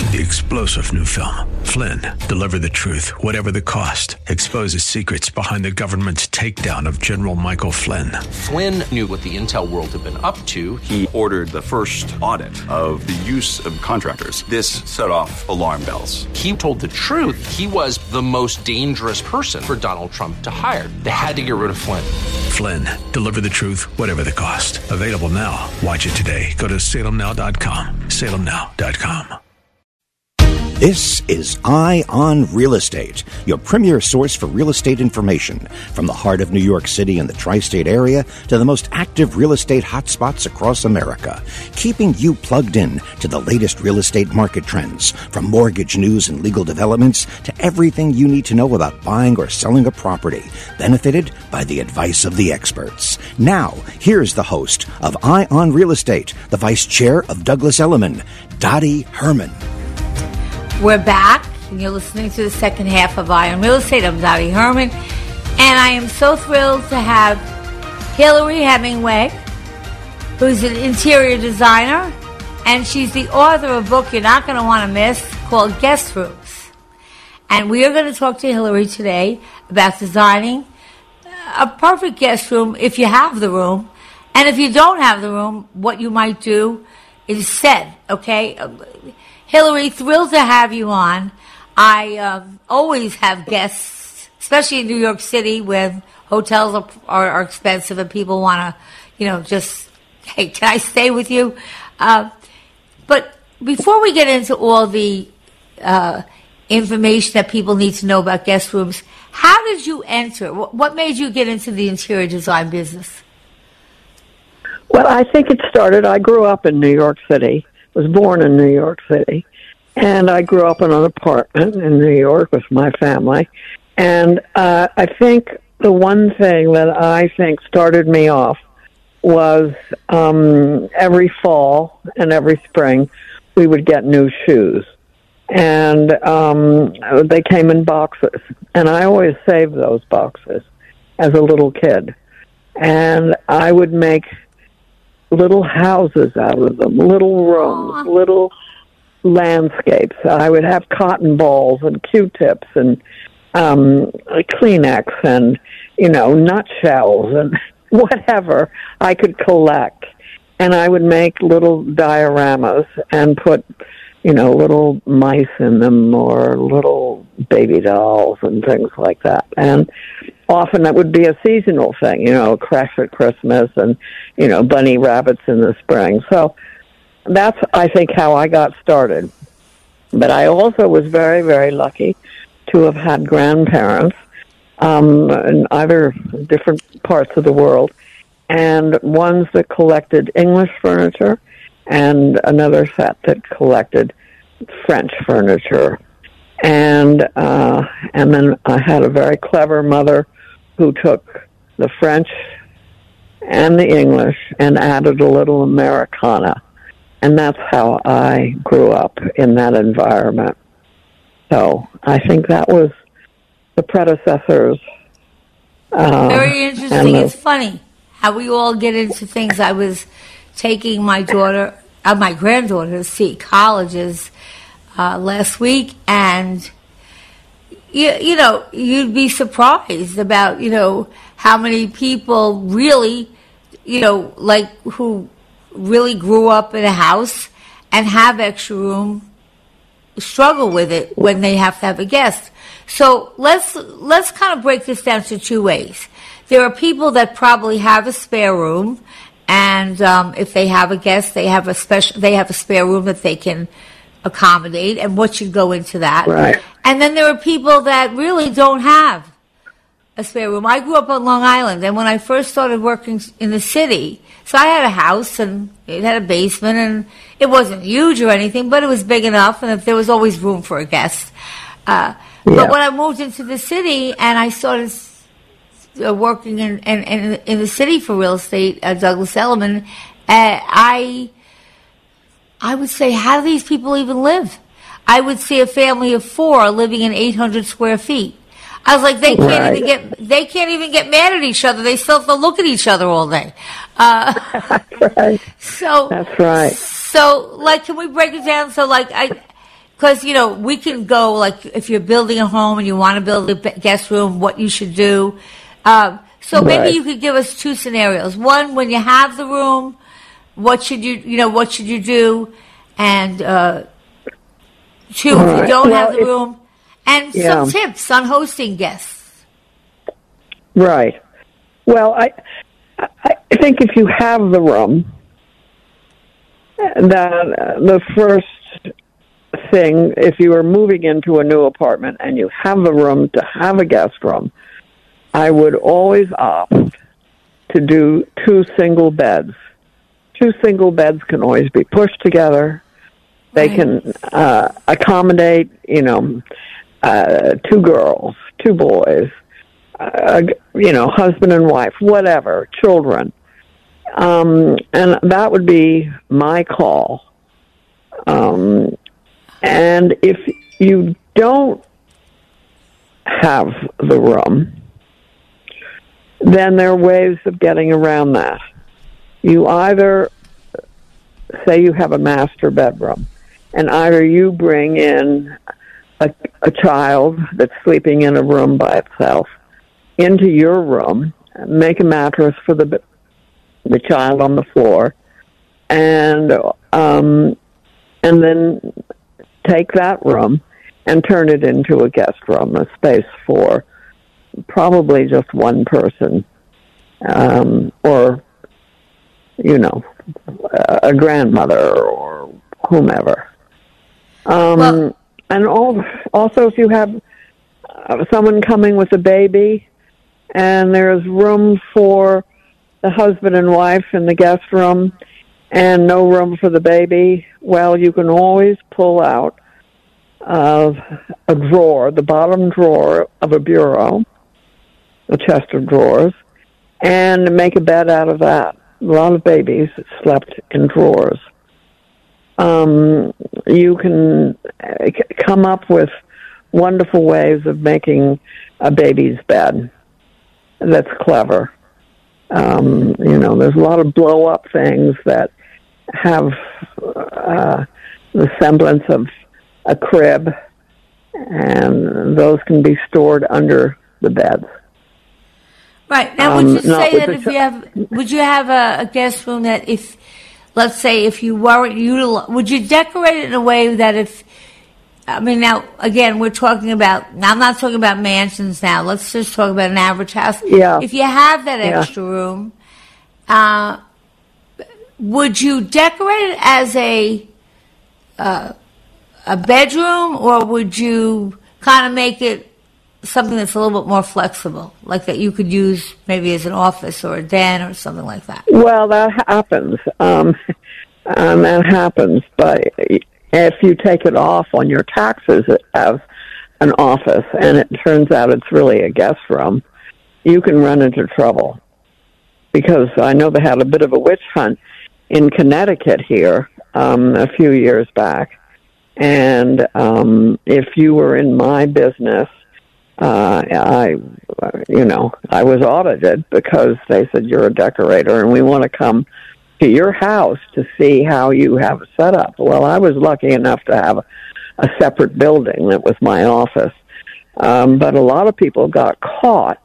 the explosive new film, Flynn, Deliver the Truth, Whatever the Cost, exposes secrets behind the government's takedown of General Michael Flynn. Flynn knew what the intel world had been up to. He ordered the first audit of the use of contractors. This set off alarm bells. He told the truth. He was the most dangerous person for Donald Trump to hire. They had to get rid of Flynn. Flynn, Deliver the Truth, Whatever the Cost. Available now. Watch it today. Go to salemnow.com. salemnow.com. This is Eye on Real Estate, your premier source for real estate information. From the heart of New York City and the tri-state area to the most active real estate hotspots across America, keeping you plugged in to the latest real estate market trends, from mortgage news and legal developments to everything you need to know about buying or selling a property, benefited by the advice of the experts. Now, here's the host of Eye on Real Estate, the vice chair of Douglas Elliman, Dottie Herman. We're back, and you're listening to the second half of Eye on Real Estate. I'm Dottie Herman, and I am so thrilled to have Hillary Hemingway, who's an interior designer, and she's the author of a book you're not going to want to miss called Guest Rooms. And we are going to talk to Hillary today about designing a perfect guest room if you have the room, and if you don't have the room, what you might do instead, okay? Hillary, thrilled to have you on. I always have guests, especially in New York City, where hotels are expensive and people want to, just, hey, can I stay with you? But before we get into all the information that people need to know about guest rooms, how did you enter? What made you get into the interior design business? Well, I think it started, I grew up in New York City. Was born in New York City, and I grew up in an apartment in New York with my family. And I think the one thing that I think started me off was every fall and every spring we would get new shoes. And they came in boxes, and I always saved those boxes as a little kid. And I would make little houses out of them, little rooms, little landscapes. I would have cotton balls and Q-tips and Kleenex and, nutshells and whatever I could collect. And I would make little dioramas and put, little mice in them or little baby dolls and things like that. And often that would be a seasonal thing, crash at Christmas and, bunny rabbits in the spring. So that's, I think, how I got started. But I also was very, very lucky to have had grandparents in either different parts of the world, and ones that collected English furniture and another set that collected French furniture. And then I had a very clever mother who took the French and the English and added a little Americana. And that's how I grew up in that environment. So I think that was the predecessors. Very interesting. It's funny how we all get into things. I was taking my granddaughter to see colleges last week, and you'd be surprised about, how many people really, who really grew up in a house and have extra room, struggle with it when they have to have a guest. So let's kind of break this down to two ways. There are people that probably have a spare room, and if they have a guest, they have a spare room that they can accommodate, and what should go into that. Right. And then there are people that really don't have a spare room. I grew up on Long Island, and when I first started working in the city, so I had a house, and it had a basement, and it wasn't huge or anything, but it was big enough, and there was always room for a guest. But when I moved into the city, and I started working in the city for real estate at Douglas Elliman, I would say, how do these people even live? I would see a family of 4 living in 800 square feet. I was like, they can't even get mad at each other. They still have to look at each other all day. That's right. So that's right. So, can we break it down? So, because, we can go, like, if you're building a home and you want to build a guest room, what you should do. So maybe you could give us two scenarios. One, when you have the room, what should you do? And two, if you don't have the room, and some tips on hosting guests. Right. Well, I think if you have the room, that the first thing, if you are moving into a new apartment and you have the room to have a guest room, I would always opt to do 2 single beds. 2 single beds can always be pushed together. They can accommodate, 2 girls, 2 boys, husband and wife, whatever, children. And that would be my call. And if you don't have the room, then there are ways of getting around that. You either say you have a master bedroom, and either you bring in a child that's sleeping in a room by itself into your room, make a mattress for the child on the floor, and then take that room and turn it into a guest room, a space for probably just one person, or a grandmother or whomever. And also, if you have someone coming with a baby, and there's room for the husband and wife in the guest room, and no room for the baby, well, you can always pull out of a drawer, the bottom drawer of a bureau, a chest of drawers, and make a bed out of that. A lot of babies slept in drawers. You can come up with wonderful ways of making a baby's bed that's clever. There's a lot of blow-up things that have the semblance of a crib, and those can be stored under the beds. Right. Now, would you say that would you have a guest room that let's say if you weren't would you decorate it in a way that now, again, we're talking about, I'm not talking about mansions now, let's just talk about an average house. Yeah. If you have that extra room, would you decorate it as a bedroom, or would you kind of make it something that's a little bit more flexible, like that you could use maybe as an office or a den or something like that? Well, that happens. That happens, but if you take it off on your taxes as an office and it turns out it's really a guest room, you can run into trouble. Because I know they had a bit of a witch hunt in Connecticut here a few years back. And if you were in my business, I was audited because they said, you're a decorator and we want to come to your house to see how you have it set up. Well, I was lucky enough to have a separate building that was my office. But a lot of people got caught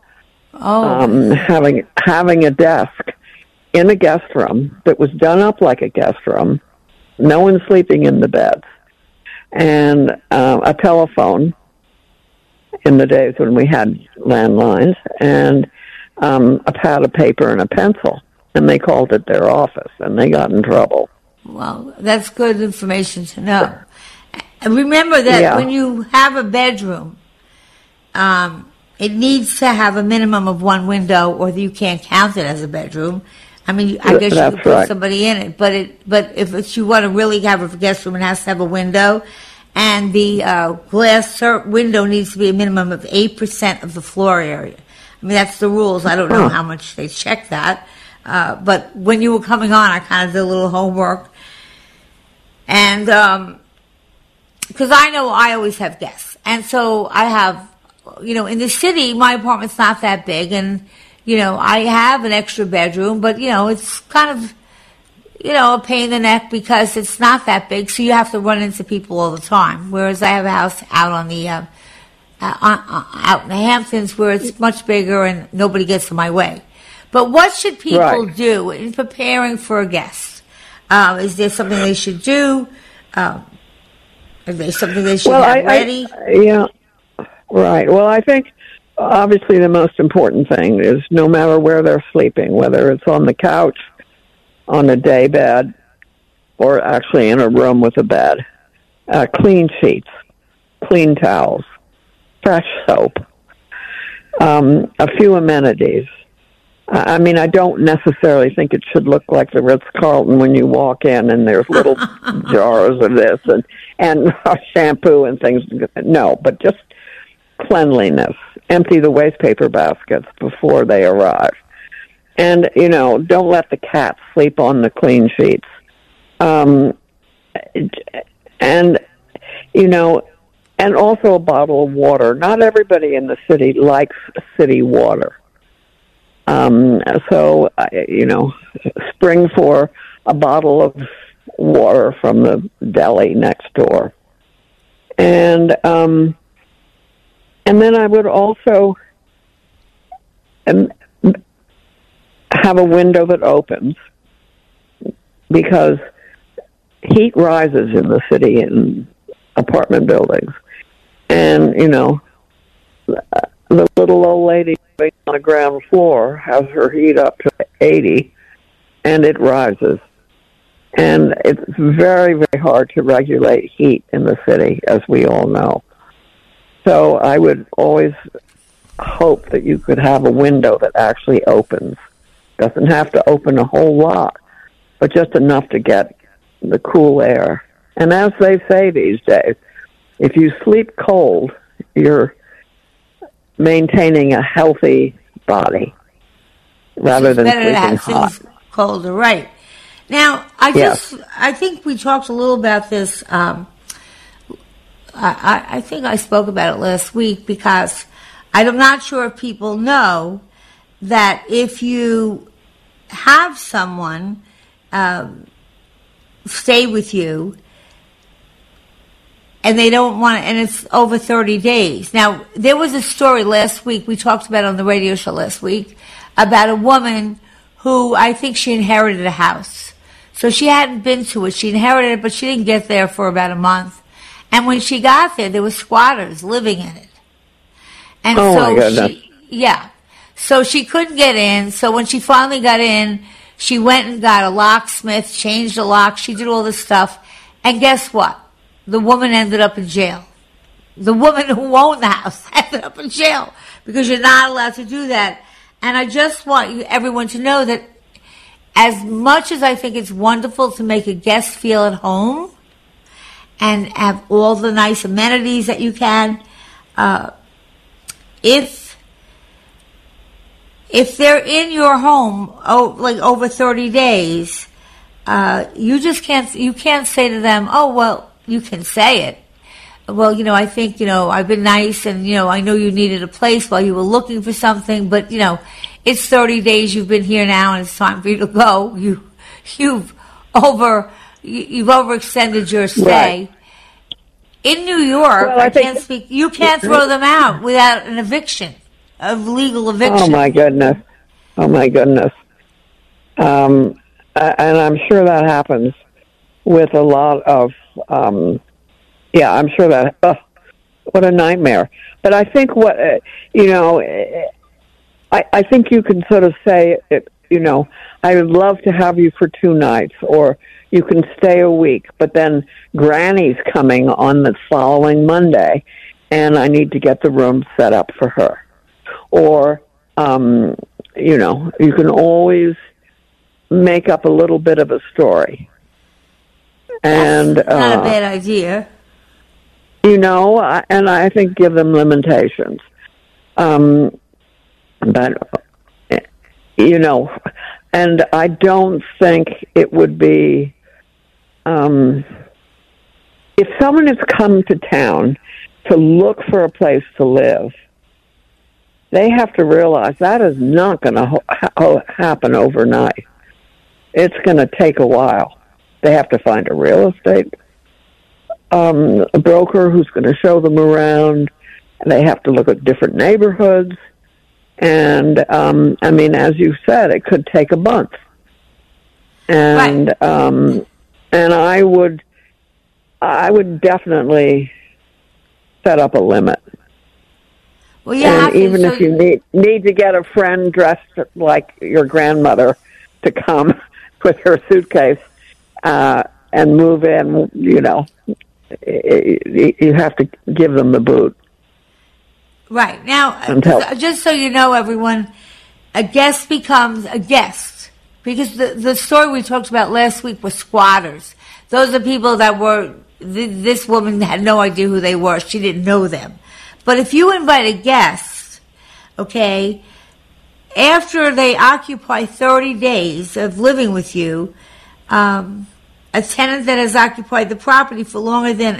having a desk in a guest room that was done up like a guest room, no one sleeping in the beds, and a telephone in the days when we had landlines, and a pad of paper and a pencil, and they called it their office, and they got in trouble. Well, that's good information to know. And remember that when you have a bedroom, it needs to have a minimum of one window, or you can't count it as a bedroom. I mean, I guess you could put somebody in it, but if you want to really have a guest room, it has to have a window, and the glass window needs to be a minimum of 8% of the floor area. I mean, that's the rules. I don't know how much they check that, but when you were coming on, I kind of did a little homework, and because I know I always have guests, and so I have, in the city, my apartment's not that big, and I have an extra bedroom, but, it's kind of, a pain in the neck because it's not that big, so you have to run into people all the time. Whereas I have a house out on the out in the Hamptons where it's much bigger and nobody gets in my way. But what should people do in preparing for a guest? Is there something they should do? Is there something they should have ready? Yeah, right. Well, I think obviously the most important thing is no matter where they're sleeping, whether it's on the couch, on a day bed, or actually in a room with a bed, clean sheets, clean towels, fresh soap, a few amenities. I mean, I don't necessarily think it should look like the Ritz-Carlton when you walk in and there's little jars of this and shampoo and things. No, but just cleanliness. Empty the waste paper baskets before they arrive. And, don't let the cat sleep on the clean sheets. And also a bottle of water. Not everybody in the city likes city water. So, spring for a bottle of water from the deli next door. And then I would also have a window that opens because heat rises in the city in apartment buildings. And, the little old lady on the ground floor has her heat up to 80, and it rises. And it's very, very hard to regulate heat in the city, as we all know. So I would always hope that you could have a window that actually opens. Doesn't have to open a whole lot, but just enough to get the cool air. And as they say these days, if you sleep cold, you're maintaining a healthy body rather than sleeping hot. Colder, right? Now, I think we talked a little about this. I think I spoke about it last week because I'm not sure if people know that if you have someone stay with you and they don't want to, and it's over 30 days. Now, there was a story last week, we talked about it on the radio show last week, about a woman who I think she inherited a house. So she hadn't been to it. She inherited it, but she didn't get there for about a month. And when she got there were squatters living in it. And my goodness. So she couldn't get in. So when she finally got in, she went and got a locksmith, changed the lock. She did all this stuff. And guess what? The woman ended up in jail. The woman who owned the house ended up in jail because you're not allowed to do that. And I just want everyone to know that as much as I think it's wonderful to make a guest feel at home and have all the nice amenities that you can, if they're in your home like over 30 days, you can't say to them, oh, well, you can say it. Well, I think, I've been nice and, I know you needed a place while you were looking for something, but, it's 30 days you've been here now and it's time for you to go. You've overextended your stay. Right. In New York, you can't throw them out without an eviction, a legal eviction. Oh my goodness. And I'm sure that happens with a lot of, I'm sure that, what a nightmare. But I think I think you can sort of say, I would love to have you for 2 nights, or you can stay a week, but then Granny's coming on the following Monday, and I need to get the room set up for her. Or, you can always make up a little bit of a story. And that's not a bad idea. And I think give them limitations. But, and I don't think it would be, if someone has come to town to look for a place to live, they have to realize that is not going to happen overnight. it's going to take a while. They have to find a real estate a broker who's going to show them around. They have to look at different neighborhoods. And, I mean, as you said, it could take a month. And, right. And I would definitely set up a limit. Well, you and have to, even if you need to get a friend dressed like your grandmother to come with her suitcase and move in, you know, you have to give them the boot. Right. Now, just so you know, everyone, a guest becomes a guest. Because the story we talked about last week was squatters. Those are people that were, this woman had no idea who they were. She didn't know them. But if you invite a guest, okay, after they occupy 30 days of living with you, a tenant that has occupied the property for longer than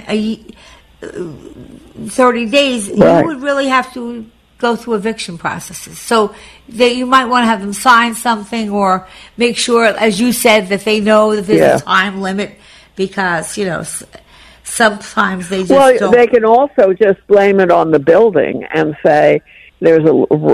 30 days, right, you would really have to go through eviction processes. So that you might want to have them sign something or make sure, as you said, that they know that there's a time limit because, you know, sometimes they just don't. They can also just blame it on the building and say there's a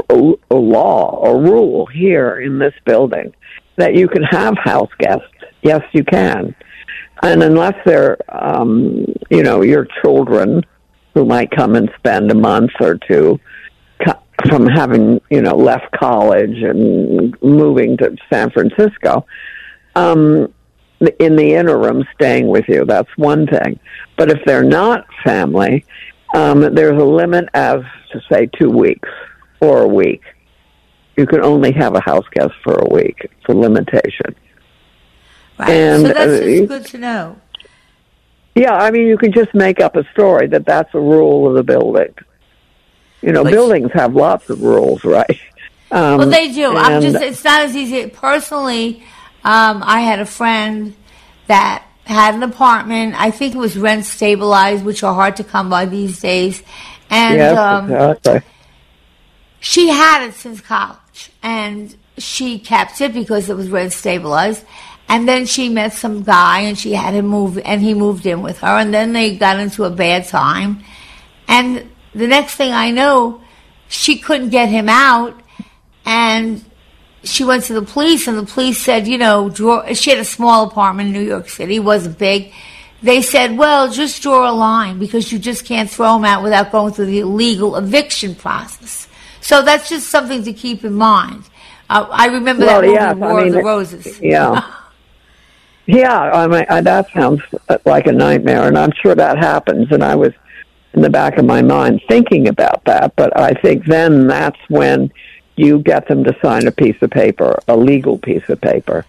law or rule here in this building that you can have house guests. Yes, you can. And unless they're, you know, your children who might come and spend a month or two from having, you know, left college and moving to San Francisco, in the interim staying with you, that's one thing. But if they're not family, there's a limit as to, say, 2 weeks or a week. You can only have a house guest for a week for limitation. Right. And, so that's just good to know. Yeah, I mean, you can just make up a story that that's a rule of the building. You know, buildings have lots of rules, right? Well, they do. It's not as easy. Personally, I had a friend that had an apartment. I think it was rent stabilized, which are hard to come by these days. And exactly. She had it since college, and she kept it because it was rent stabilized. And then she met some guy, and she had him move, and he moved in with her. And then they got into a bad time, and the next thing I know, she couldn't get him out, and she went to the police, and the police said, you know, she had a small apartment in New York City, wasn't big. They said, well, just draw a line, because you just can't throw him out without going through the legal eviction process. So that's just something to keep in mind. I remember that movie, War of the Roses. Yeah. Yeah, I mean, that sounds like a nightmare, and I'm sure that happens, and I was in the back of my mind thinking about that, but I think then that's when you get them to sign a piece of paper, a legal piece of paper.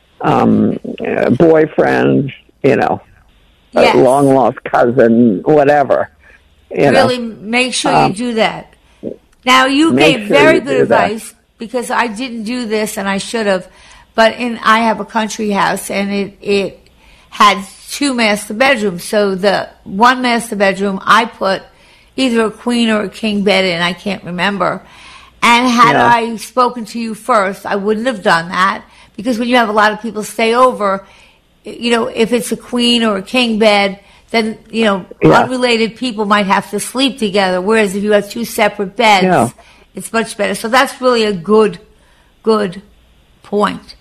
Boyfriend, you know, yes, a long-lost cousin, whatever. Really make sure you do that. Now, you gave very good advice, because I didn't do this, and I should have, but I have a country house, and it had 2 master bedrooms. So the one master bedroom, I put either a queen or a king bed in, I can't remember. And had I spoken to you first, I wouldn't have done that, because when you have a lot of people stay over, you know, if it's a queen or a king bed, then, you know, unrelated people might have to sleep together, whereas if you have 2 separate beds, it's much better. So that's really a good point.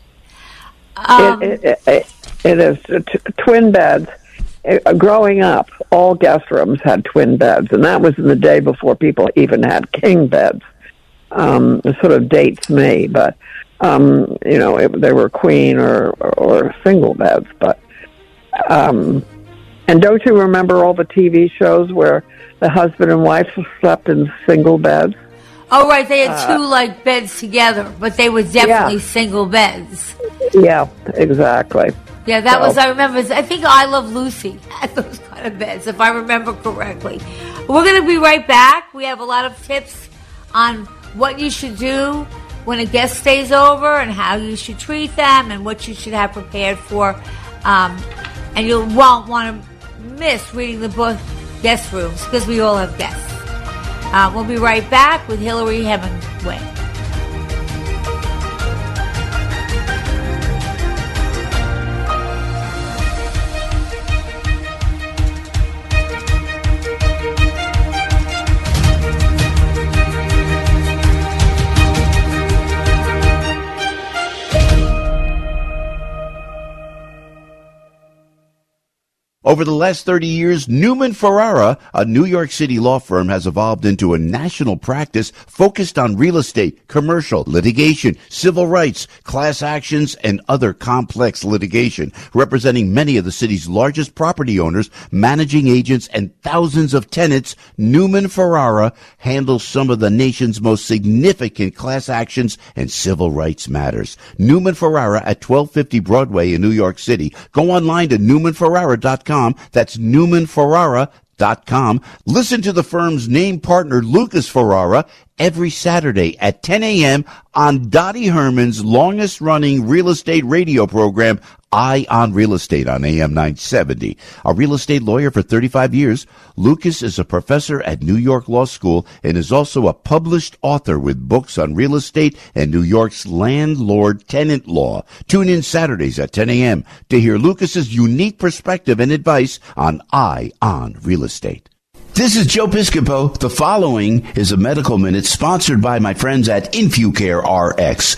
It is twin beds. Growing up, all guest rooms had twin beds, and that was in the day before people even had king beds. It sort of dates me, but you know, they were queen or single beds. But and don't you remember all the TV shows where the husband and wife slept in single beds? Oh, right. They had 2 beds together, but they were definitely single beds. Yeah, exactly. Yeah, that was, I remember, I think I Love Lucy had those kind of beds, if I remember correctly. We're going to be right back. We have a lot of tips on what you should do when a guest stays over and how you should treat them and what you should have prepared for. And you won't want to miss reading the book Guest Rooms, because we all have guests. We'll be right back with Hillary Hemingway. Over the last 30 years, Newman Ferrara, a New York City law firm, has evolved into a national practice focused on real estate, commercial, litigation, civil rights, class actions, and other complex litigation, representing many of the city's largest property owners, managing agents, and thousands of tenants. Newman Ferrara handles some of the nation's most significant class actions and civil rights matters. Newman Ferrara at 1250 Broadway in New York City. Go online to newmanferrara.com. That's newmanferrara.com. Listen to the firm's name partner, Lucas Ferrara, every Saturday at 10 a.m. on Dottie Herman's longest-running real estate radio program, Eye on Real Estate on AM 970. A real estate lawyer for 35 years, Lucas is a professor at New York Law School and is also a published author with books on real estate and New York's landlord-tenant law. Tune in Saturdays at 10 a.m. to hear Lucas's unique perspective and advice on Eye on Real Estate. This is Joe Piscopo. The following is a Medical Minute sponsored by my friends at InfuCare RX.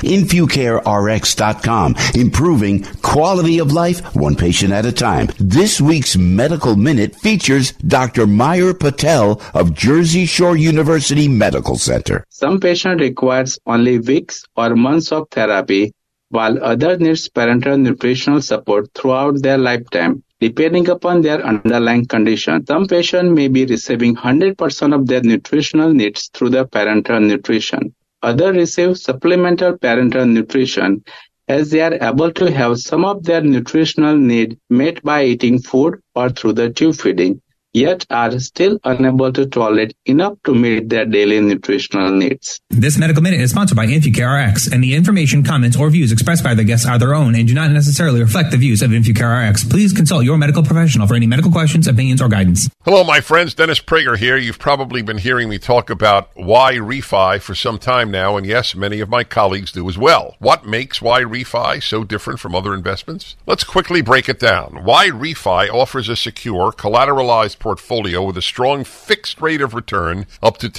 InfuCareRx.com. Improving quality of life one patient at a time. This week's Medical Minute features Dr. Mayur Patel of Jersey Shore University Medical Center. Some patient requires only weeks or months of therapy, while others needs parenteral nutritional support throughout their lifetime. Depending upon their underlying condition, some patients may be receiving 100% of their nutritional needs through the parenteral nutrition. Others receive supplemental parenteral nutrition as they are able to have some of their nutritional need met by eating food or through the tube feeding, yet are still unable to tolerate enough to meet their daily nutritional needs. This Medical Minute is sponsored by InfuCare RX, and the information, comments, or views expressed by the guests are their own and do not necessarily reflect the views of InfuCare RX. Please consult your medical professional for any medical questions, opinions, or guidance. Hello, my friends. Dennis Prager here. You've probably been hearing me talk about Y-Refi for some time now, and yes, many of my colleagues do as well. What makes Y-Refi so different from other investments? Let's quickly break it down. Y-Refi offers a secure, collateralized portfolio with a strong fixed rate of return up to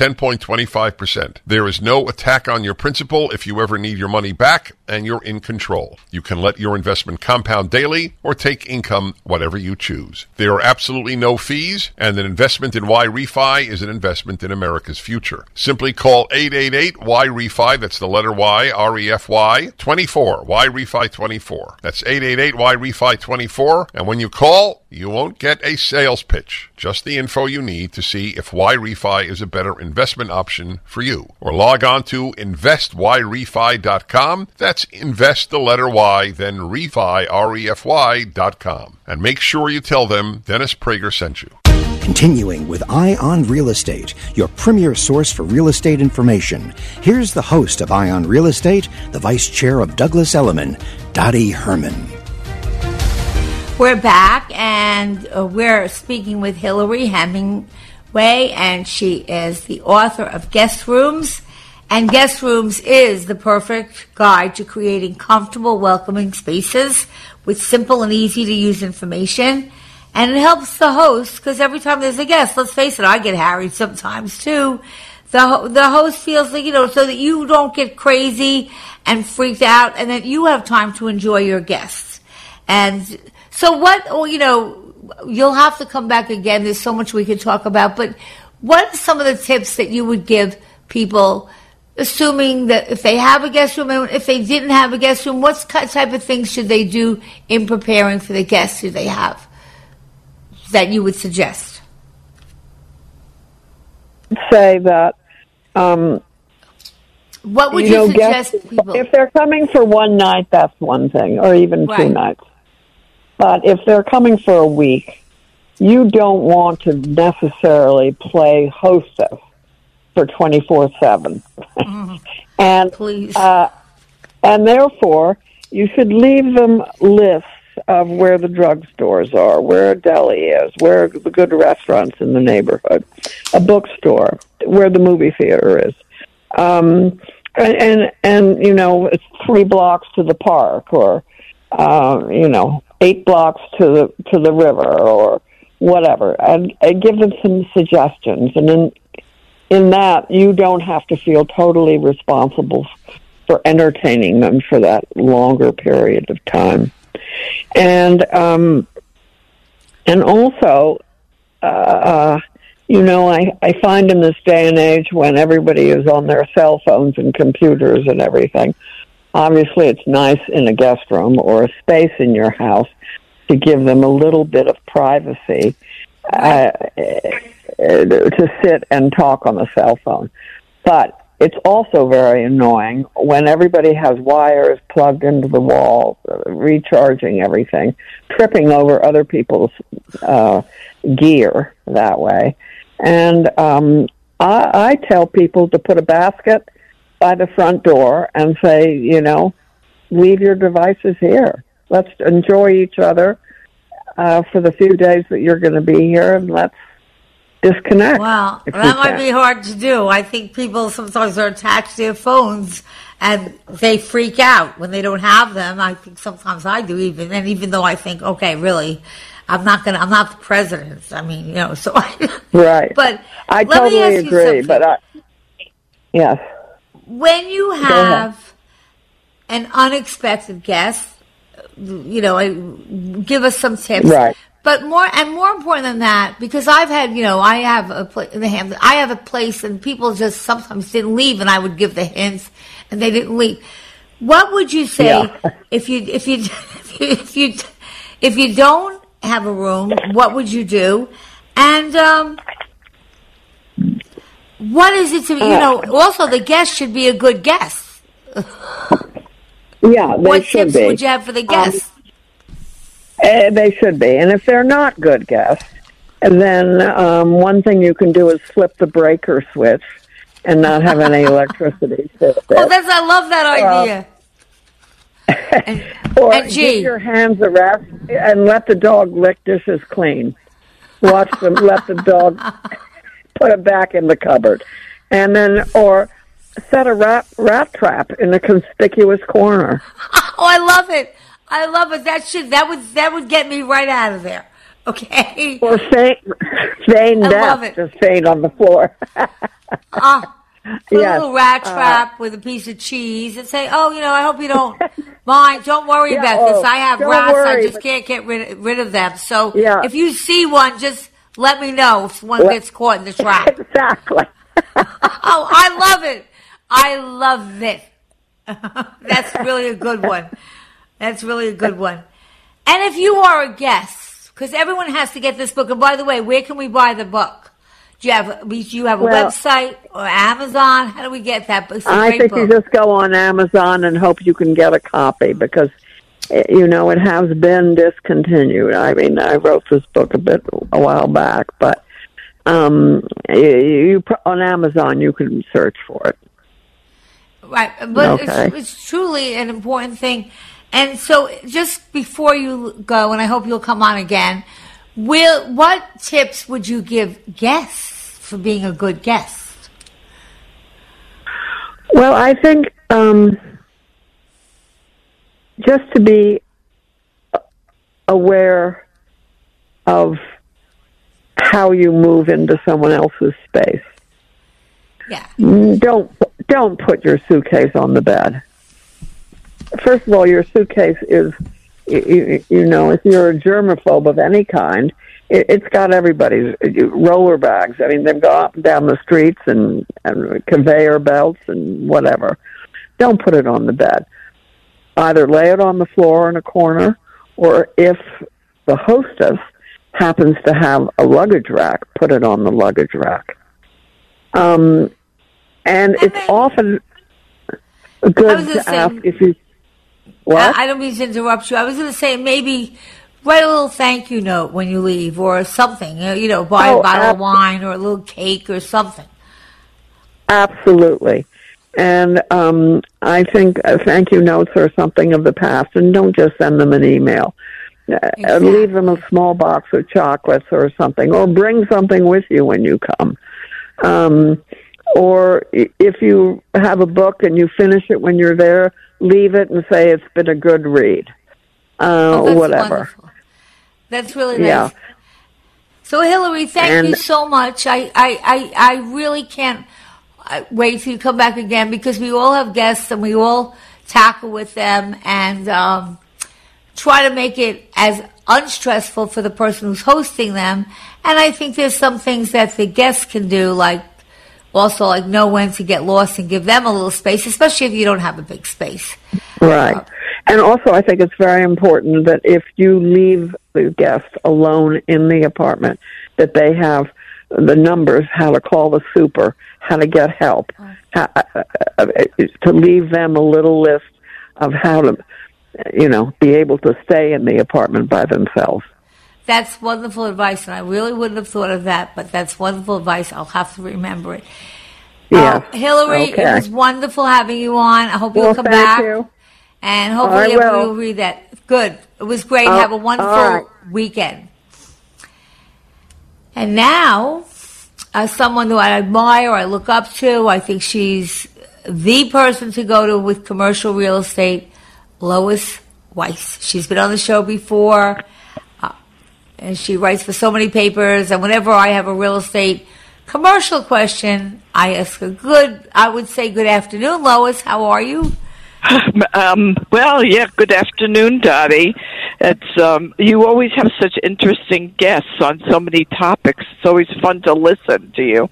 10.25%. There is no attack on your principal if you ever need your money back, and you're in control. You can let your investment compound daily or take income, whatever you choose. There are absolutely no fees, and an investment in Y-Refi is an investment in America's future. Simply call 888-Y-REFI, that's the letter Y, R-E-F-Y, 24, Y-Refi 24. That's 888-Y-REFI 24, and when you call, you won't get a sales pitch. Just the info you need to see if Y-Refi is a better investment option for you. Or log on to investyrefi.com. That's invest the letter Y, then refi, R-E-F-Y.com. And make sure you tell them Dennis Prager sent you. Continuing with Eye on Real Estate, your premier source for real estate information. Here's the host of Eye on Real Estate, the Vice Chair of Douglas Elliman, Dottie Herman. We're back, and we're speaking with Hillary Hemingway, and she is the author of Guest Rooms. And Guest Rooms is the perfect guide to creating comfortable, welcoming spaces with simple and easy-to-use information. And it helps the host, because every time there's a guest, let's face it, I get harried sometimes too. The host feels like, so that you don't get crazy and freaked out, and that you have time to enjoy your guests. And so you'll have to come back again. There's so much we could talk about, but what are some of the tips that you would give people, assuming that if they have a guest room, and if they didn't have a guest room, what type of things should they do in preparing for the guests who they have that you would suggest? Say that. What would you suggest people? If they're coming for one night, that's one thing, or even Right. 2 nights. But if they're coming for a week, you don't want to necessarily play hostess for 24/7. And Please. And therefore, you should leave them lists of where the drugstores are, where a deli is, where the good restaurants in the neighborhood, a bookstore, where the movie theater is. And it's 3 blocks to the park, or 8 blocks to the river, or whatever, and give them some suggestions. And in that, you don't have to feel totally responsible for entertaining them for that longer period of time. And And also, I find in this day and age when everybody is on their cell phones and computers and everything, obviously it's nice in a guest room or a space in your house to give them a little bit of privacy to sit and talk on the cell phone. But it's also very annoying when everybody has wires plugged into the wall, recharging everything, tripping over other people's gear that way. And I tell people to put a basket by the front door and say, leave your devices here. Let's enjoy each other for the few days that you're going to be here, and let's disconnect. Well, that might be hard to do. I think people sometimes are attached to their phones and they freak out when they don't have them. I think sometimes I do even though I think, okay, really, I'm not the president. I mean, so right. But I totally agree. But yes. When you have an unexpected guest, give us some tips. Right. But more important than that, because I've had, I have a place, and people just sometimes didn't leave, and I would give the hints, and they didn't leave. What would you say if you don't have a room? What would you do? And what is it to Also, the guest should be a good guest. Yeah, they what should tips be. would you have for the guests? They should be. And if they're not good guests, then one thing you can do is flip the breaker switch and not have any electricity. I love that idea. Or give your hands a rest and let the dog lick dishes clean. Let the dog put it back in the cupboard. And then, or set a rat trap in a conspicuous corner. Oh, I love it. That would get me right out of there. Okay. Or feign death. Just faint on the floor. Put a little rat trap with a piece of cheese and say, I hope you don't mind. Don't worry about this. I have rats. I just can't get rid of them. So if you see one, just let me know if one gets caught in the trap. Exactly. Oh, I love it. I love it. That's really a good one. And if you are a guest, because everyone has to get this book. And by the way, where can we buy the book? Do you have a website or Amazon? How do we get that book? I think you just go on Amazon and hope you can get a copy because, it has been discontinued. I mean, I wrote this book a while back, but on Amazon you can search for it. Right, but it's truly an important thing. And so just before you go, and I hope you'll come on again, what tips would you give guests for being a good guest? Well, I think just to be aware of how you move into someone else's space. Yeah. Don't put your suitcase on the bed. First of all, your suitcase is, if you're a germaphobe of any kind, it's got everybody's roller bags. I mean, they've gone up and down the streets and conveyor belts and whatever. Don't put it on the bed. Either lay it on the floor in a corner, or if the hostess happens to have a luggage rack, put it on the luggage rack. And it's often good to ask if you... What? I don't mean to interrupt you. I was going to say maybe write a little thank you note when you leave or something. Buy a bottle of wine or a little cake or something. Absolutely. And I think thank you notes are something of the past, and don't just send them an email. Exactly. Leave them a small box of chocolates or something, or bring something with you when you come. Or if you have a book and you finish it when you're there, leave it and say it's been a good read. Whatever. Wonderful. That's really nice. Yeah. So, Hillary, thank you so much. I really can't wait till you come back again, because we all have guests and we all tackle with them and try to make it as unstressful for the person who's hosting them. And I think there's some things that the guests can do, like also like know when to get lost and give them a little space, especially if you don't have a big space. Right. And also, I think it's very important that if you leave the guest alone in the apartment, that they have the numbers, how to call the super, how to get help, to leave them a little list of how to, be able to stay in the apartment by themselves. That's wonderful advice, and I really wouldn't have thought of that, but that's wonderful advice. I'll have to remember it. Yes. Hillary, okay. It was wonderful having you on. I hope you'll come back. You. And hopefully everybody will read that. Good. It was great. Have a wonderful weekend. And now, someone who I admire, I look up to, I think she's the person to go to with commercial real estate, Lois Weiss. She's been on the show before, and she writes for so many papers, and whenever I have a real estate commercial question, I ask her I would say good afternoon, Lois. How are you? Well, yeah, good afternoon, Dottie. It's you always have such interesting guests on so many topics. It's always fun to listen to you.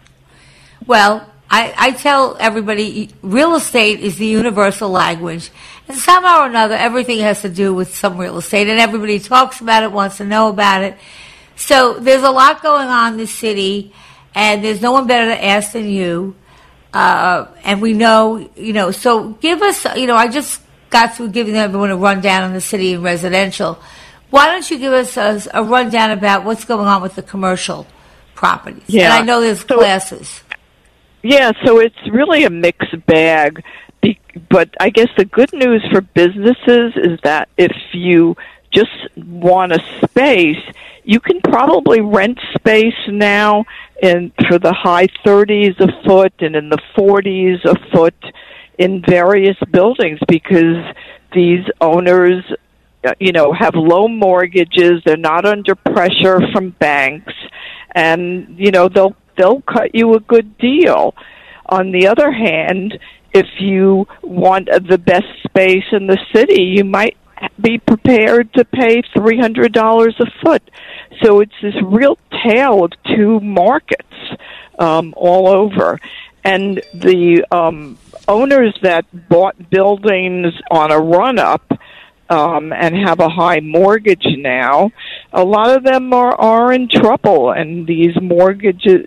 Well, I tell everybody real estate is the universal language. And somehow or another, everything has to do with some real estate. And everybody talks about it, wants to know about it. So there's a lot going on in this city, and there's no one better to ask than you. And we know, so give us, I just got through giving everyone a rundown on the city and residential. Why don't you give us a rundown about what's going on with the commercial properties? Yeah. And I know there's classes. Yeah, so it's really a mixed bag. But I guess the good news for businesses is that if you just want a space, you can probably rent space now for the high 30s a foot and in the 40s a foot in various buildings, because these owners, have low mortgages. They're not under pressure from banks, and they'll cut you a good deal. On the other hand, if you want the best space in the city, you might be prepared to pay $300 a foot. So it's this real tale of two markets all over. And the owners that bought buildings on a run-up and have a high mortgage now, a lot of them are in trouble, and these mortgages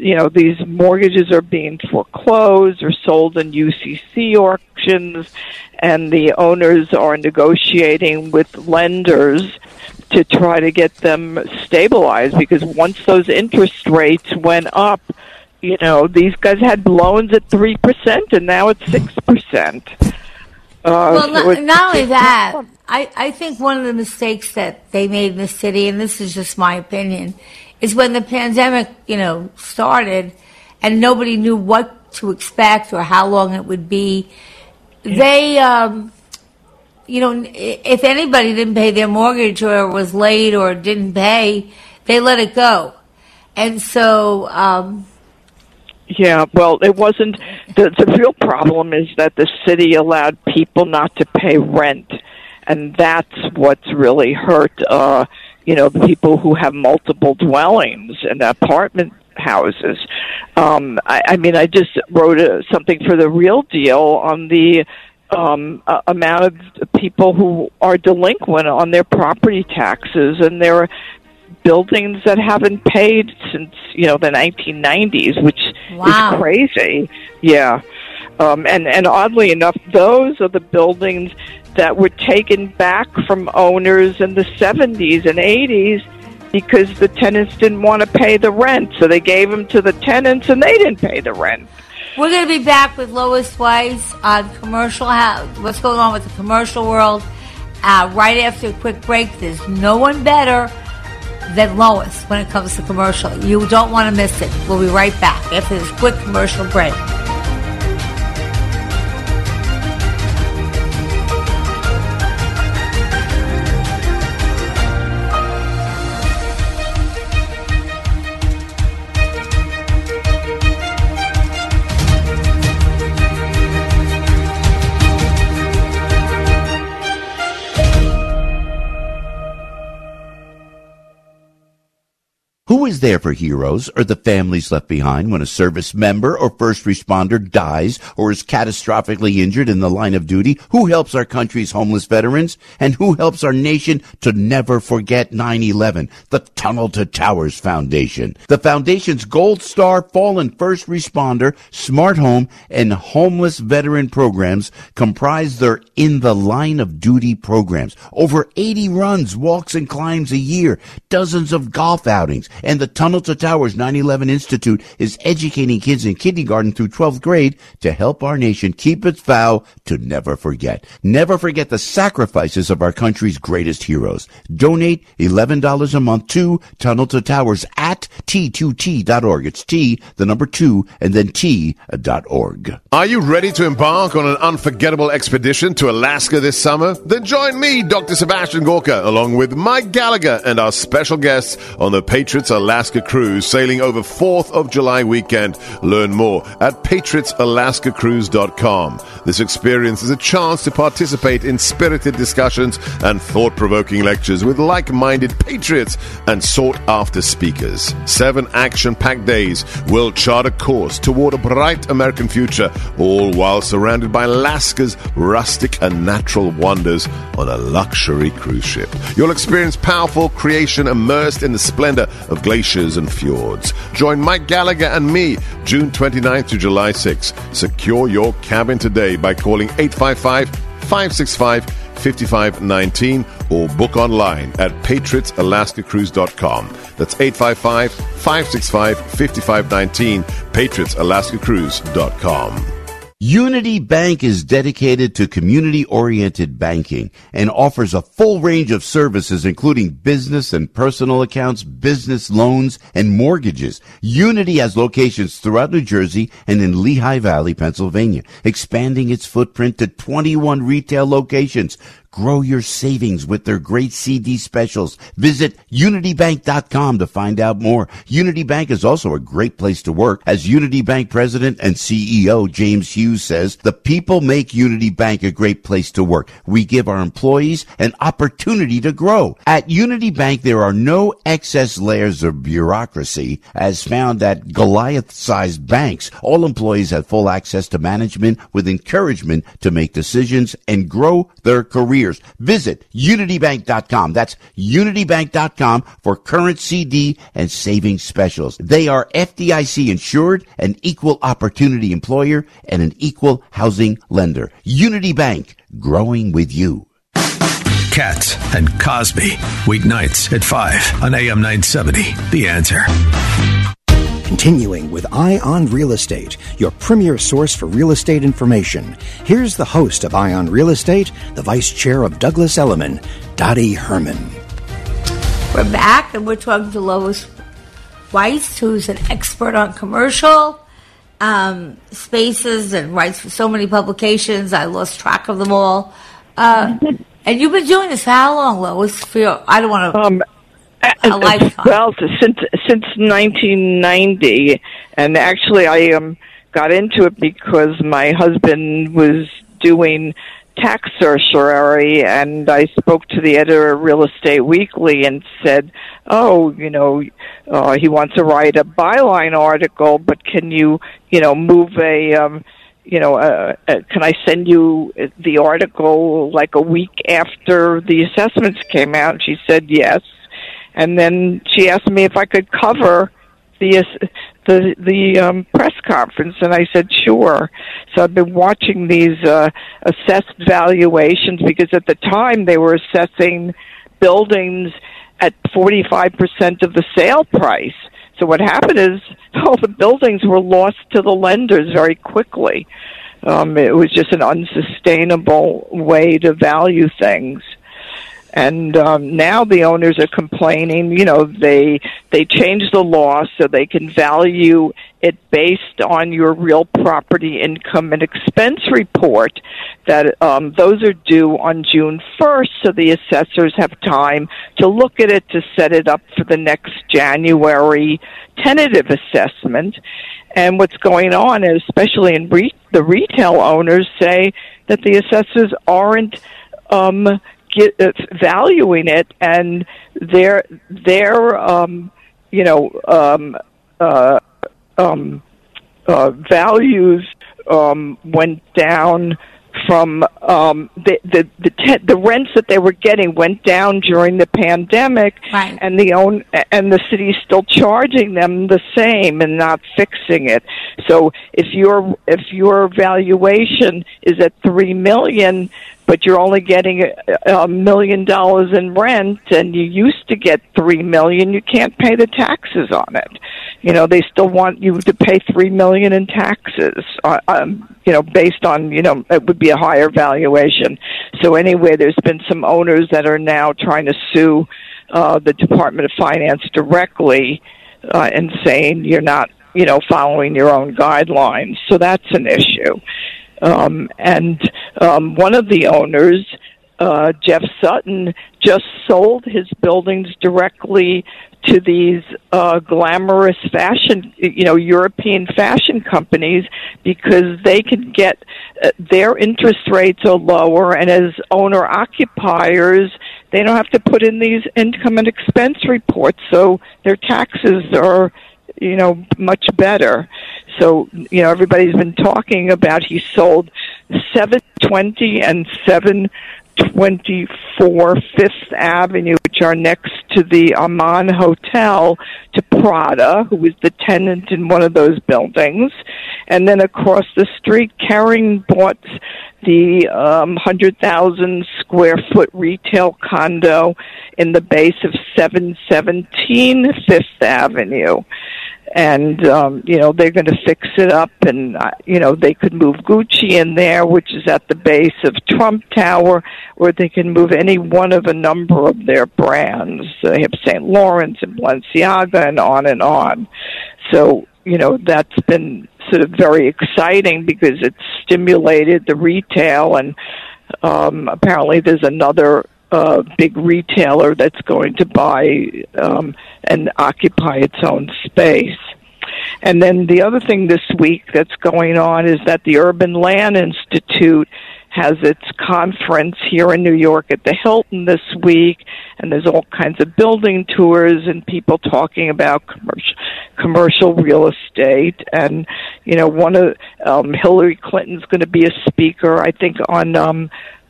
are being foreclosed or sold in UCC auctions, and the owners are negotiating with lenders to try to get them stabilized, because once those interest rates went up, these guys had loans at 3% and now it's 6%. Well, not only that, I think one of the mistakes that they made in the city, and this is just my opinion, is when the pandemic, started and nobody knew what to expect or how long it would be. They, if anybody didn't pay their mortgage or was late or didn't pay, they let it go. And so, yeah, well, it wasn't. The real problem is that the city allowed people not to pay rent, and that's what's really hurt, the people who have multiple dwellings and apartment houses. I just wrote something for The Real Deal on the amount of people who are delinquent on their property taxes, and there are buildings that haven't paid since the 1990s, which is crazy. Yeah, and oddly enough, those are the buildings that were taken back from owners in the 70s and 80s because the tenants didn't want to pay the rent, so they gave them to the tenants, and they didn't pay the rent. We're going to be back with Lois Weiss on what's going on with the commercial world right after a quick break. There's no one better than Lois when it comes to commercial. You don't want to miss it. We'll be right back after this quick commercial break. Who is there for heroes or the families left behind when a service member or first responder dies or is catastrophically injured in the line of duty? Who helps our country's homeless veterans? And who helps our nation to never forget 9/11? The Tunnel to Towers Foundation. The foundation's Gold Star Fallen First Responder, Smart Home, and Homeless Veteran programs comprise their In the Line of Duty programs. Over 80 runs, walks, and climbs a year, dozens of golf outings, and the Tunnel to Towers 9/11 Institute is educating kids in kindergarten through 12th grade to help our nation keep its vow to never forget. Never forget the sacrifices of our country's greatest heroes. Donate $11 a month to Tunnel to Towers at T2T.org. It's T, the number 2, and then T.org. Are you ready to embark on an unforgettable expedition to Alaska this summer? Then join me, Dr. Sebastian Gorka, along with Mike Gallagher and our special guests on the Patriots Alaska Cruise, sailing over 4th of July weekend. Learn more at patriotsalaskacruise.com. This experience is a chance to participate in spirited discussions and thought-provoking lectures with like-minded patriots and sought-after speakers. 7 action-packed days will chart a course toward a bright American future, all while surrounded by Alaska's rustic and natural wonders on a luxury cruise ship. You'll experience powerful creation immersed in the splendor of glaciers and fjords. Join Mike Gallagher and me June 29th to July 6th. Secure your cabin today by calling 855-565-5519 or book online at patriotsalaskacruise.com. That's 855-565-5519, patriotsalaskacruise.com. Unity Bank is dedicated to community-oriented banking and offers a full range of services, including business and personal accounts, business loans, and mortgages. Unity has locations throughout New Jersey and in Lehigh Valley, Pennsylvania, expanding its footprint to 21 retail locations. Grow your savings with their great CD specials. Visit unitybank.com to find out more. Unity Bank is also a great place to work. As Unity Bank President and CEO James Hughes says, the people make Unity Bank a great place to work. We give our employees an opportunity to grow. At Unity Bank, there are no excess layers of bureaucracy as found at Goliath-sized banks. All employees have full access to management with encouragement to make decisions and grow their careers. Visit unitybank.com. That's unitybank.com for current CD and savings specials. They are FDIC insured, an equal opportunity employer, and an equal housing lender. Unity Bank, growing with you. Katz and Cosby, weeknights at 5 on AM 970. The Answer. Continuing with Eye on Real Estate, your premier source for real estate information. Here's the host of Eye on Real Estate, the vice chair of Douglas Elliman, Dottie Herman. We're back, and we're talking to Lois Weiss, who's an expert on commercial spaces and writes for so many publications. I lost track of them all. And you've been doing this for how long, Lois? I don't want to... a lifetime. Well, since 1990, and actually I got into it because my husband was doing tax certiorari, and I spoke to the editor of Real Estate Weekly and said, he wants to write a byline article, but can you, move can I send you the article like a week after the assessments came out? And she said yes. And then she asked me if I could cover the press conference, and I said sure. So I've been watching these assessed valuations, because at the time they were assessing buildings at 45% of the sale price. So what happened is all the buildings were lost to the lenders very quickly. It was just an unsustainable way to value things. And now the owners are complaining, they changed the law so they can value it based on your real property income and expense report, that those are due on June 1st, so the assessors have time to look at it to set it up for the next January tentative assessment. And what's going on, especially in the retail owners, say that the assessors aren't valuing it, and they're values went down from the rents that they were getting went down during the pandemic, right. and the city's still charging them the same and not fixing it. So if your valuation is at $3 million, but you're only getting $1 million in rent, and you used to get $3 million, you can't pay the taxes on it. They still want you to pay $3 million in taxes. Based on it would be a higher valuation. So anyway, there's been some owners that are now trying to sue the Department of Finance directly and saying you're not following your own guidelines. So that's an issue. And one of the owners, Jeff Sutton, just sold his buildings directly to these glamorous fashion, European fashion companies, because they can get their interest rates are lower, and as owner-occupiers, they don't have to put in these income and expense reports, so their taxes are much better. So, everybody's been talking about he sold 720 and 724 Fifth Avenue, which are next to the Aman Hotel, to Prada, who was the tenant in one of those buildings. And then across the street, Kering bought the 100,000 square foot retail condo in the base of 717 Fifth Avenue. And, they're going to fix it up, and, they could move Gucci in there, which is at the base of Trump Tower, or they can move any one of a number of their brands. They have St. Lawrence and Balenciaga and on and on. So, that's been sort of very exciting because it's stimulated the retail, and apparently there's another big retailer that's going to buy and occupy its own space. And then the other thing this week that's going on is that the Urban Land Institute has its conference here in New York at the Hilton this week, and there's all kinds of building tours and people talking about commercial real estate. And one of Hillary Clinton's going to be a speaker, I think, on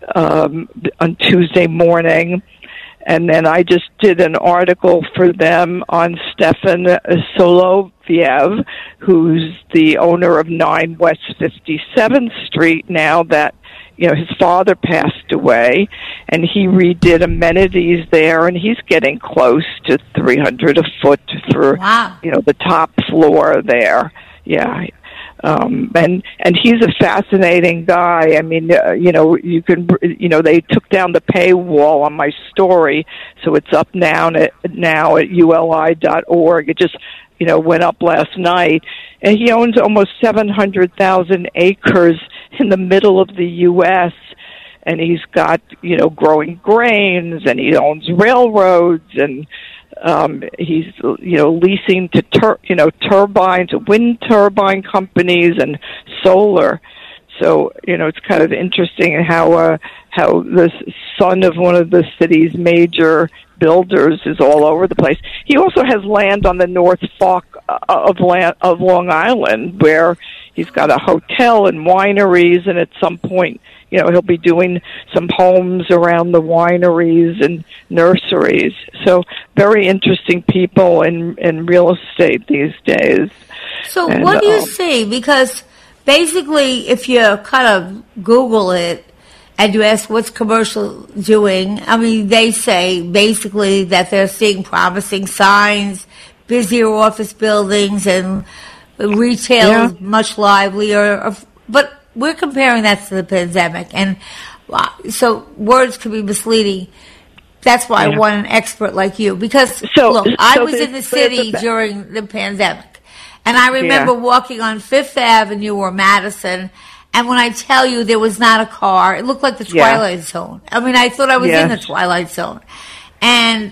Tuesday morning. And then I just did an article for them on Stefan Soloviev, who's the owner of 9 West 57th Street now that, his father passed away, and he redid amenities there, and he's getting close to $300 a foot for, the top floor there. Yeah. And he's a fascinating guy. I mean, you can, they took down the paywall on my story, so it's up now at uli.org. It just, went up last night. And he owns almost 700,000 acres in the middle of the U.S., and he's got, growing grains, and he owns railroads, and he's leasing to turbines, wind turbine companies, and solar. So it's kind of interesting how the son of one of the city's major builders is all over the place. He also has land on the North Fork of Long Island, where he's got a hotel and wineries, and at some point, he'll be doing some homes around the wineries and nurseries. So very interesting people in real estate these days. So what do you see? Because basically, if you kind of Google it and you ask what's commercial doing, I mean, they say basically that they're seeing promising signs, busier office buildings, and retail is much livelier. But we're comparing that to the pandemic, and so words can be misleading. That's why I want an expert like you, because I was in the city during the pandemic, and I remember walking on Fifth Avenue or Madison, and when I tell you there was not a car, it looked like the Twilight Zone. I mean, I thought I was in the Twilight Zone, and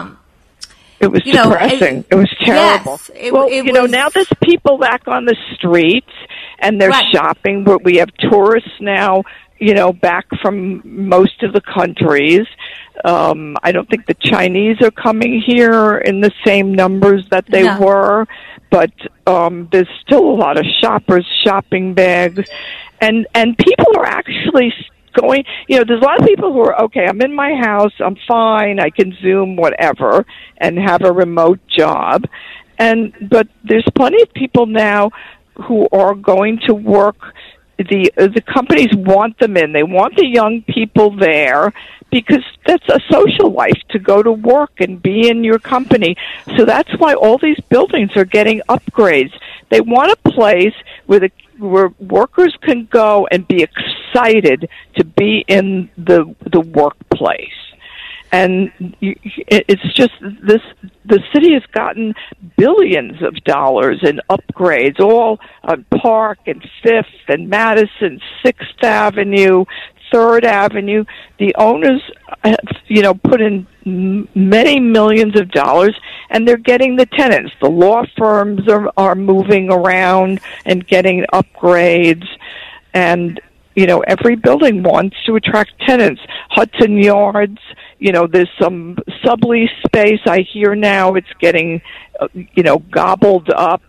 it was depressing. It was terrible. Yes, now there's people back on the streets, and they're shopping. We have tourists now, back from most of the countries. I don't think the Chinese are coming here in the same numbers that they were, but there's still a lot of shoppers, shopping bags, and people are actually going, there's a lot of people who are, okay, I'm in my house, I'm fine, I can Zoom, whatever, and have a remote job. But there's plenty of people now who are going to work. The companies want them in. They want the young people there because that's a social life, to go to work and be in your company. So that's why all these buildings are getting upgrades. They want a place where workers can go and be excited to be in the workplace. And it's just the city has gotten billions of dollars in upgrades, all on Park and Fifth and Madison, 6th Avenue, 3rd Avenue. The owners have, put in many millions of dollars, and they're getting the tenants. The law firms are moving around and getting upgrades, and every building wants to attract tenants. Hudson Yards, there's some sublease space. I hear now it's getting, gobbled up.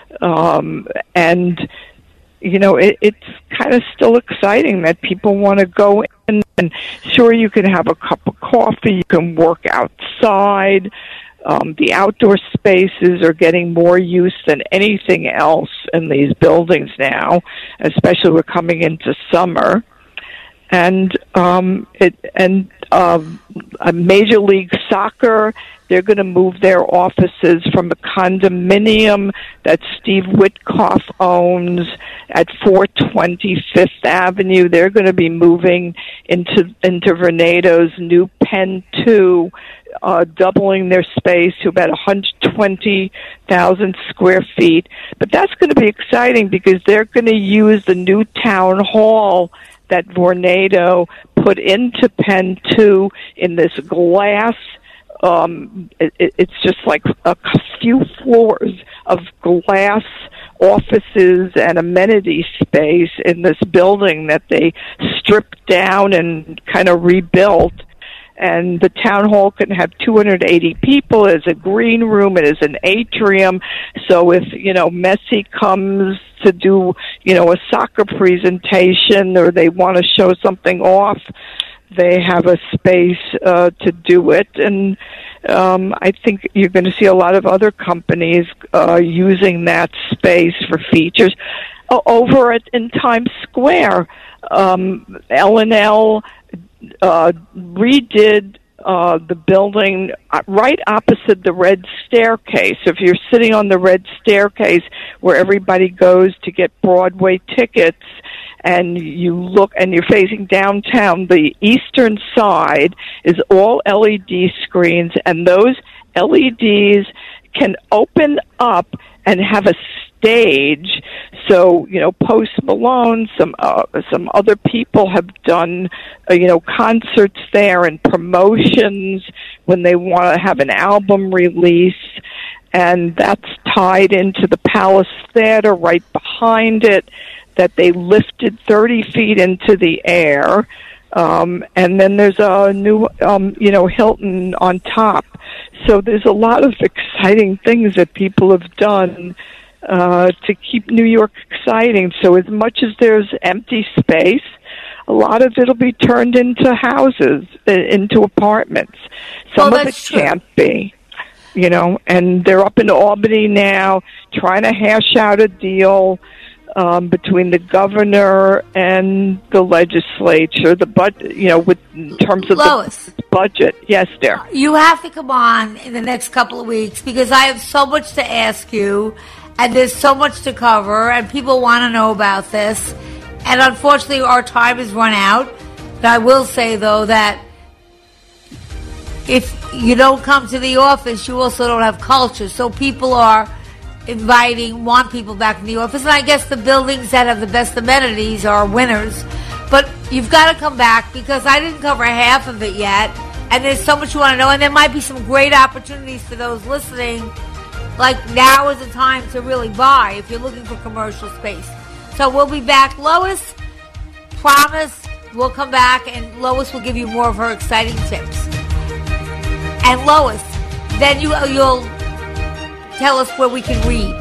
And, it's kind of still exciting that people want to go in. And sure, you can have a cup of coffee. You can work outside. The outdoor spaces are getting more use than anything else in these buildings now, especially we're coming into summer. And Major League Soccer, they're going to move their offices from a condominium that Steve Witkoff owns at 420 Fifth Avenue. They're going to be moving into Vornado's new Penn 2, doubling their space to about 120,000 square feet. But that's going to be exciting because they're going to use the new town hall that Vornado put into Penn 2 in this glass. It's just like a few floors of glass offices and amenity space in this building that they stripped down and kind of rebuilt. And the town hall can have 280 people. It is a green room. It is an atrium. So if, Messi comes to do, a soccer presentation or they want to show something off, they have a space to do it. And I think you're going to see a lot of other companies using that space for features. Over in Times Square, L&L redid the building right opposite the Red Staircase. If you're sitting on the Red Staircase where everybody goes to get Broadway tickets, and you look and you're facing downtown, the eastern side is all LED screens, and those LEDs can open up and have a stage. So, Post Malone, some other people have done, concerts there and promotions when they want to have an album release. And that's tied into the Palace Theater right behind it, that they lifted 30 feet into the air. And then there's a new, Hilton on top. So there's a lot of exciting things that people have done to keep New York exciting. So as much as there's empty space, a lot of it will be turned into houses, into apartments. Some of it can't be, and they're up in Albany now trying to hash out a deal between the governor and the legislature, the budget, in terms of Lois, the budget. Yes, dear. You have to come on in the next couple of weeks because I have so much to ask you, and there's so much to cover, and people want to know about this. And unfortunately, our time has run out. But I will say, though, that if you don't come to the office, you also don't have culture. So people are want people back in the office. And I guess the buildings that have the best amenities are winners. But you've got to come back because I didn't cover half of it yet. And there's so much you want to know. And there might be some great opportunities for those listening. Like now is the time to really buy if you're looking for commercial space. So we'll be back. Lois, promise We'll come back, and Lois will give you more of her exciting tips. And Lois, then you'll tell us where we can read.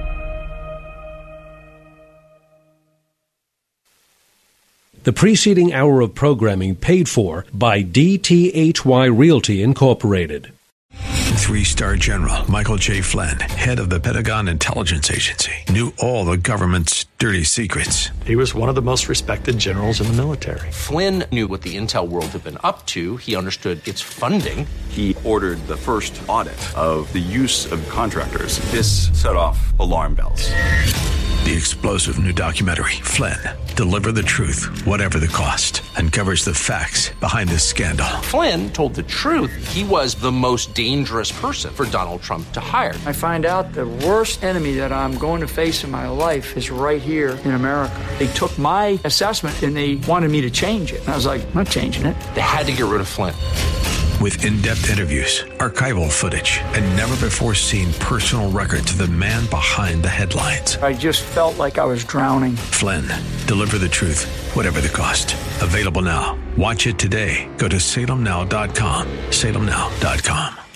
The preceding hour of programming paid for by DTHY Realty Incorporated. 3-star General Michael J. Flynn, head of the Pentagon Intelligence Agency, knew all the government's dirty secrets. He was one of the most respected generals in the military. Flynn knew what the intel world had been up to. He understood its funding. He ordered the first audit of the use of contractors. This set off alarm bells. The explosive new documentary, Flynn, Deliver the Truth, Whatever the Cost, uncovers the facts behind this scandal. Flynn told the truth. He was the most dangerous person for Donald Trump to hire. I find out the worst enemy that I'm going to face in my life is right here in America. They took my assessment and they wanted me to change it. And I was like, I'm not changing it. They had to get rid of Flynn. With in-depth interviews, archival footage, and never-before-seen personal records of the man behind the headlines. I just felt like I was drowning. Flynn, Deliver the Truth, Whatever the Cost. Available now. Watch it today. Go to salemnow.com. salemnow.com.